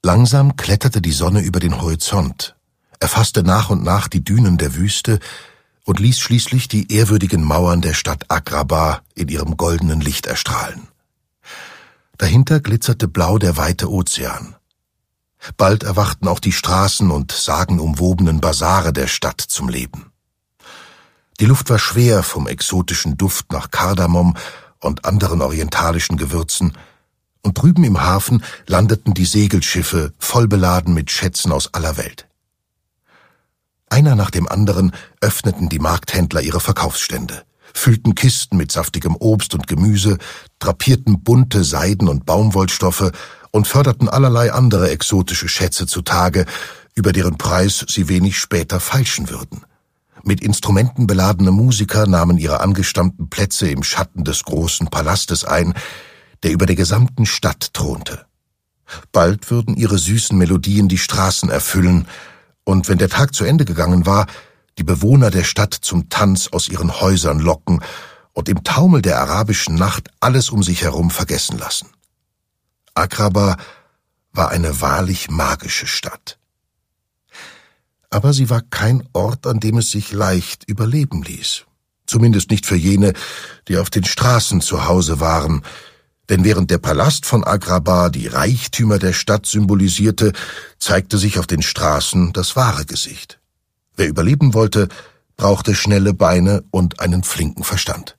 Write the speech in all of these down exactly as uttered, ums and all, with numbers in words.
Langsam kletterte die Sonne über den Horizont, erfasste nach und nach die Dünen der Wüste und ließ schließlich die ehrwürdigen Mauern der Stadt Agrabah in ihrem goldenen Licht erstrahlen. Dahinter glitzerte blau der weite Ozean. Bald erwachten auch die Straßen und sagenumwobenen Basare der Stadt zum Leben. Die Luft war schwer vom exotischen Duft nach Kardamom und anderen orientalischen Gewürzen, und drüben im Hafen landeten die Segelschiffe, voll beladen mit Schätzen aus aller Welt. Einer nach dem anderen öffneten die Markthändler ihre Verkaufsstände, füllten Kisten mit saftigem Obst und Gemüse, drapierten bunte Seiden- und Baumwollstoffe und förderten allerlei andere exotische Schätze zutage, über deren Preis sie wenig später feilschen würden. Mit Instrumenten beladene Musiker nahmen ihre angestammten Plätze im Schatten des großen Palastes ein, der über der gesamten Stadt thronte. Bald würden ihre süßen Melodien die Straßen erfüllen, und wenn der Tag zu Ende gegangen war, die Bewohner der Stadt zum Tanz aus ihren Häusern locken und im Taumel der arabischen Nacht alles um sich herum vergessen lassen. Agrabah war eine wahrlich magische Stadt. Aber sie war kein Ort, an dem es sich leicht überleben ließ. Zumindest nicht für jene, die auf den Straßen zu Hause waren, denn während der Palast von Agrabah die Reichtümer der Stadt symbolisierte, zeigte sich auf den Straßen das wahre Gesicht. Wer überleben wollte, brauchte schnelle Beine und einen flinken Verstand.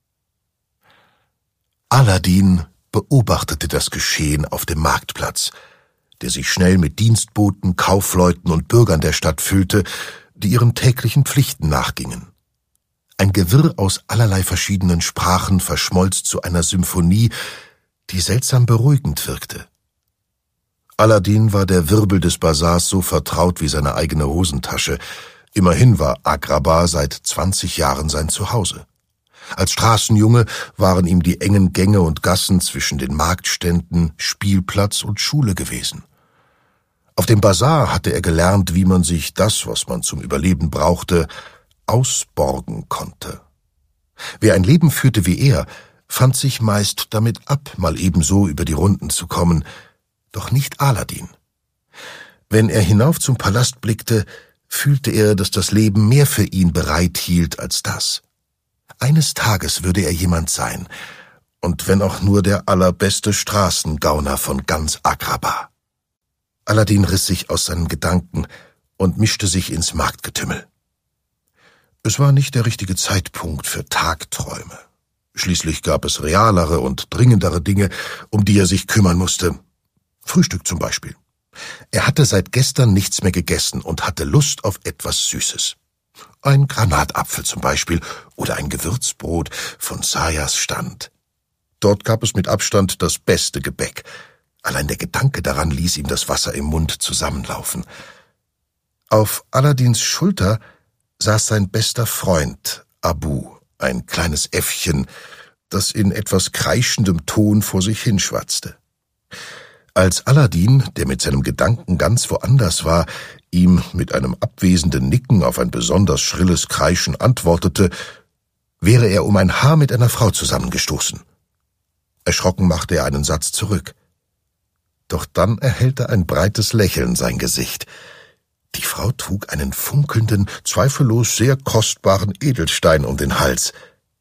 Aladdin beobachtete das Geschehen auf dem Marktplatz, der sich schnell mit Dienstboten, Kaufleuten und Bürgern der Stadt füllte, die ihren täglichen Pflichten nachgingen. Ein Gewirr aus allerlei verschiedenen Sprachen verschmolz zu einer Symphonie, die seltsam beruhigend wirkte. Aladdin war der Wirbel des Basars so vertraut wie seine eigene Hosentasche. Immerhin war Agrabah seit zwanzig Jahren sein Zuhause. Als Straßenjunge waren ihm die engen Gänge und Gassen zwischen den Marktständen Spielplatz und Schule gewesen. Auf dem Basar hatte er gelernt, wie man sich das, was man zum Überleben brauchte, ausborgen konnte. Wer ein Leben führte wie er, fand sich meist damit ab, mal ebenso über die Runden zu kommen, doch nicht Aladdin. Wenn er hinauf zum Palast blickte, fühlte er, dass das Leben mehr für ihn bereithielt als das. Eines Tages würde er jemand sein, und wenn auch nur der allerbeste Straßengauner von ganz Agrabah. Aladdin riss sich aus seinen Gedanken und mischte sich ins Marktgetümmel. Es war nicht der richtige Zeitpunkt für Tagträume. Schließlich gab es realere und dringendere Dinge, um die er sich kümmern musste. Frühstück zum Beispiel. Er hatte seit gestern nichts mehr gegessen und hatte Lust auf etwas Süßes. Ein Granatapfel zum Beispiel oder ein Gewürzbrot von Sayas Stand. Dort gab es mit Abstand das beste Gebäck. Allein der Gedanke daran ließ ihm das Wasser im Mund zusammenlaufen. Auf Aladdins Schulter saß sein bester Freund, Abu, ein kleines Äffchen, das in etwas kreischendem Ton vor sich hinschwatzte. Als Aladdin, der mit seinem Gedanken ganz woanders war, ihm mit einem abwesenden Nicken auf ein besonders schrilles Kreischen antwortete, wäre er um ein Haar mit einer Frau zusammengestoßen. Erschrocken machte er einen Satz zurück. Doch dann erhellte ein breites Lächeln sein Gesicht. Die Frau trug einen funkelnden, zweifellos sehr kostbaren Edelstein um den Hals.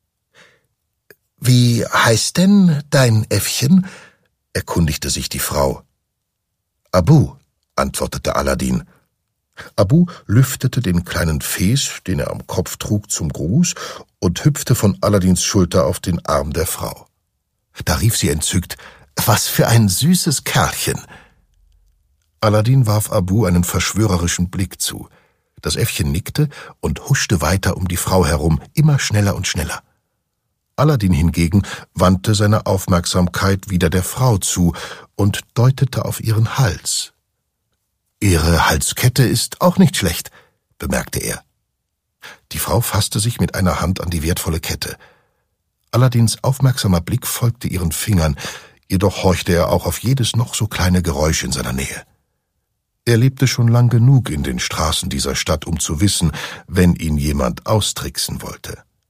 »Wie heißt denn dein Äffchen?« erkundigte sich die Frau. »Abu«, antwortete Aladdin. Abu lüftete den kleinen Fes, den er am Kopf trug, zum Gruß und hüpfte von Aladdins Schulter auf den Arm der Frau. Da rief sie entzückt, »Was für ein süßes Kerlchen!« Aladdin warf Abu einen verschwörerischen Blick zu. Das Äffchen nickte und huschte weiter um die Frau herum, immer schneller und schneller. Aladdin hingegen wandte seine Aufmerksamkeit wieder der Frau zu und deutete auf ihren Hals. »Ihre Halskette ist auch nicht schlecht«, bemerkte er. Die Frau fasste sich mit einer Hand an die wertvolle Kette. Aladdins aufmerksamer Blick folgte ihren Fingern, jedoch horchte er auch auf jedes noch so kleine Geräusch in seiner Nähe. Er lebte schon lang genug in den Straßen dieser Stadt, um zu wissen, wenn ihn jemand austricksen wollte.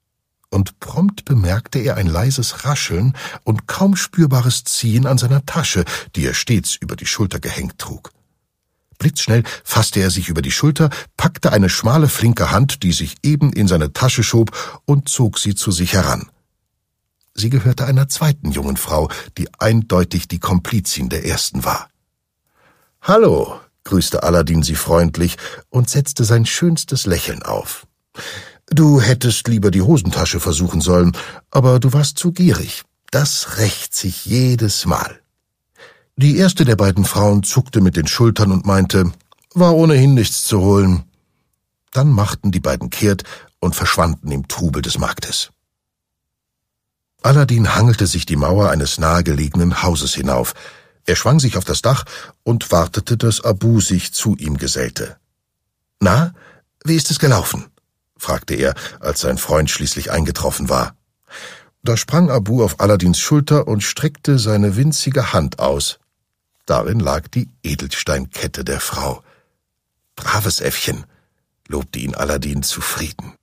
und prompt bemerkte er ein leises Rascheln und kaum spürbares Ziehen an seiner Tasche, die er stets über die Schulter gehängt trug. Blitzschnell fasste er sich über die Schulter, packte eine schmale, flinke Hand, die sich eben in seine Tasche schob, und zog sie zu sich heran. Sie gehörte einer zweiten jungen Frau, die eindeutig die Komplizin der ersten war. »Hallo«, grüßte Aladdin sie freundlich und setzte sein schönstes Lächeln auf. »Du hättest lieber die Hosentasche versuchen sollen, aber du warst zu gierig. Das rächt sich jedes Mal.« Die erste der beiden Frauen zuckte mit den Schultern und meinte, war ohnehin nichts zu holen. Dann machten die beiden kehrt und verschwanden im Trubel des Marktes. Aladdin hangelte sich die Mauer eines nahegelegenen Hauses hinauf. Er schwang sich auf das Dach und wartete, dass Abu sich zu ihm gesellte. »Na, wie ist es gelaufen?« fragte er, als sein Freund schließlich eingetroffen war. Da sprang Abu auf Aladdins Schulter und streckte seine winzige Hand aus. Darin lag die Edelsteinkette der Frau. »Braves Äffchen«, lobte ihn Aladdin zufrieden.